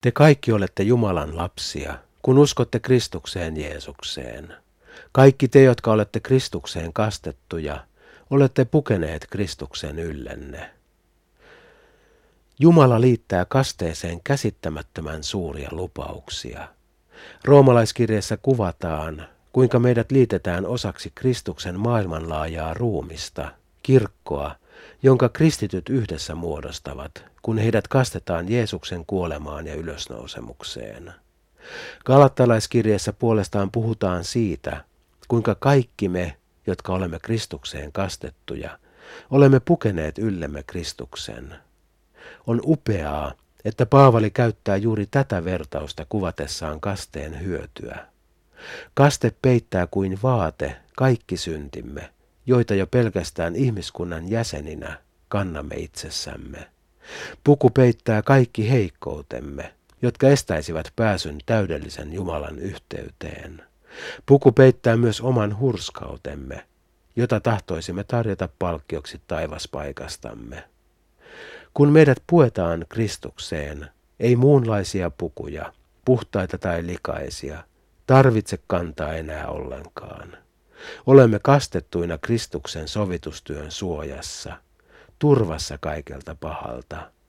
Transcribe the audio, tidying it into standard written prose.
Te kaikki olette Jumalan lapsia, kun uskotte Kristukseen Jeesukseen. Kaikki te, jotka olette Kristukseen kastettuja, olette pukeneet Kristuksen yllenne. Jumala liittää kasteeseen käsittämättömän suuria lupauksia. Roomalaiskirjeessä kuvataan, kuinka meidät liitetään osaksi Kristuksen maailmanlaajaa ruumista, kirkkoa, jonka kristityt yhdessä muodostavat, kun heidät kastetaan Jeesuksen kuolemaan ja ylösnousemukseen. Galattalaiskirjeessä puolestaan puhutaan siitä, kuinka kaikki me, jotka olemme Kristukseen kastettuja, olemme pukeneet yllemme Kristuksen. On upeaa, että Paavali käyttää juuri tätä vertausta kuvatessaan kasteen hyötyä. Kaste peittää kuin vaate kaikki syntimme, joita jo pelkästään ihmiskunnan jäseninä kannamme itsessämme. Puku peittää kaikki heikkoutemme, jotka estäisivät pääsyn täydellisen Jumalan yhteyteen. Puku peittää myös oman hurskautemme, jota tahtoisimme tarjota palkkioksi taivaspaikastamme. Kun meidät puetaan Kristukseen, ei muunlaisia pukuja, puhtaita tai likaisia, tarvitse kantaa enää ollenkaan. Olemme kastettuina Kristuksen sovitustyön suojassa, turvassa kaikelta pahalta.